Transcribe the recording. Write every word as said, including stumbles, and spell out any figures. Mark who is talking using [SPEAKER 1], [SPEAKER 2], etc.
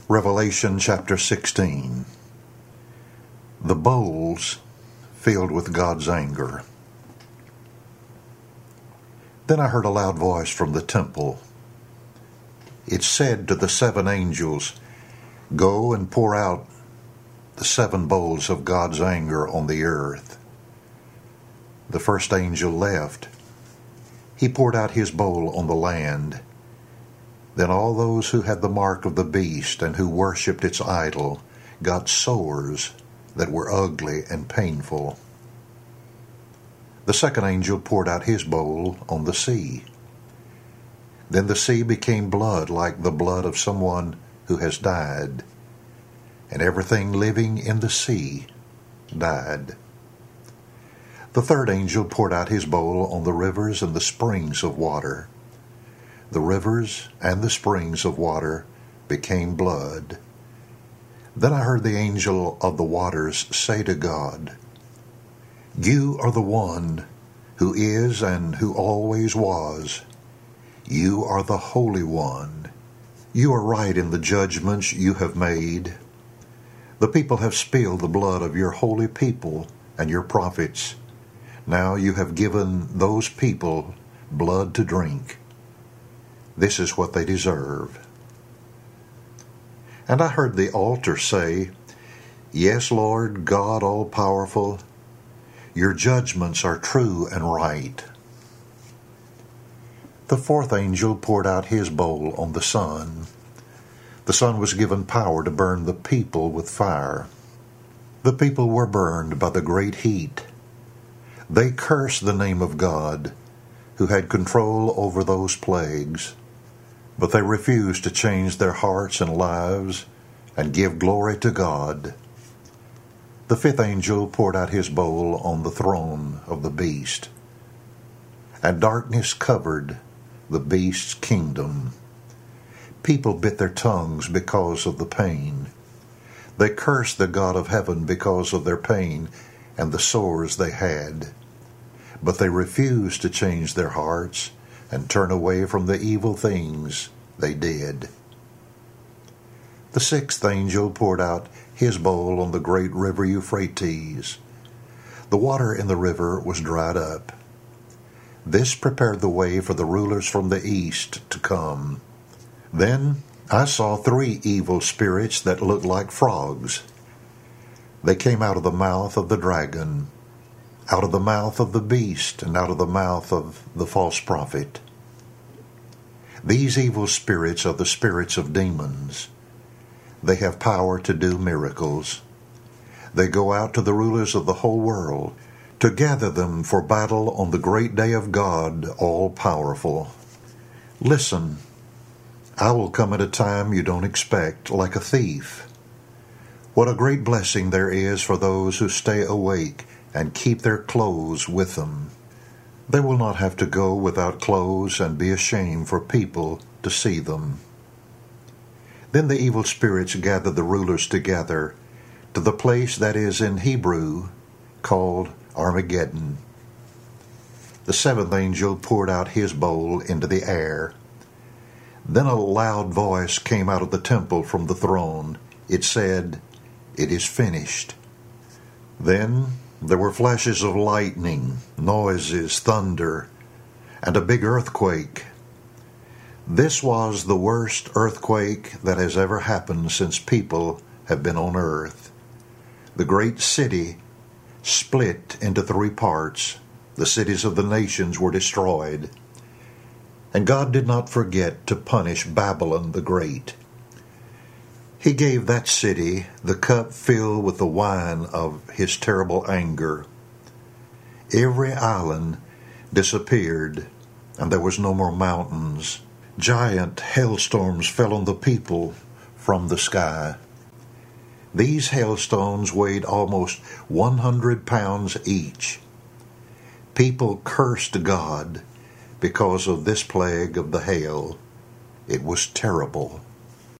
[SPEAKER 1] Revelation chapter sixteen. The bowls filled with God's anger. Then I heard a loud voice from the temple. It said to the seven angels, "Go and pour out the seven bowls of God's anger on the earth." The first angel left. He poured out his bowl on the land. Then all those who had the mark of the beast and who worshipped its idol got sores that were ugly and painful. The second angel poured out his bowl on the sea. Then the sea became blood like the blood of someone who has died, and everything living in the sea died. The third angel poured out his bowl on the rivers and the springs of water. The rivers and the springs of water became blood. Then I heard the angel of the waters say to God, "You are the one who is and who always was. You are the Holy One. You are right in the judgments you have made. The people have spilled the blood of your holy people and your prophets. Now you have given those people blood to drink. This is what they deserve." And I heard the altar say, "Yes, Lord God all-powerful, your judgments are true and right." The fourth angel poured out his bowl on the sun. The sun was given power to burn the people with fire. The people were burned by the great heat. They cursed the name of God, who had control over those plagues. But they refused to change their hearts and lives and give glory to God. The fifth angel poured out his bowl on the throne of the beast, and darkness covered the beast's kingdom. People bit their tongues because of the pain. They cursed the God of heaven because of their pain and the sores they had. But they refused to change their hearts and turn away from the evil things they did. The sixth angel poured out his bowl on the great river Euphrates. The water in the river was dried up. This prepared the way for the rulers from the east to come. Then I saw three evil spirits that looked like frogs. They came out of the mouth of the dragon, out of the mouth of the beast, and out of the mouth of the false prophet. These evil spirits are the spirits of demons. They have power to do miracles. They go out to the rulers of the whole world to gather them for battle on the great day of God all-powerful. Listen, I will come at a time you don't expect, like a thief. What a great blessing there is for those who stay awake and keep their clothes with them. They will not have to go without clothes and be ashamed for people to see them. Then the evil spirits gathered the rulers together to the place that is in Hebrew called Armageddon. The seventh angel poured out his bowl into the air. Then a loud voice came out of the temple from the throne. It said, "It is finished." Then there were flashes of lightning, noises, thunder, and a big earthquake. This was the worst earthquake that has ever happened since people have been on earth. The great city split into three parts. The cities of the nations were destroyed. And God did not forget to punish Babylon the Great. He gave that city the cup filled with the wine of his terrible anger. Every island disappeared, and there was no more mountains. Giant hailstorms fell on the people from the sky. These hailstones weighed almost one hundred pounds each. People cursed God because of this plague of the hail. It was terrible.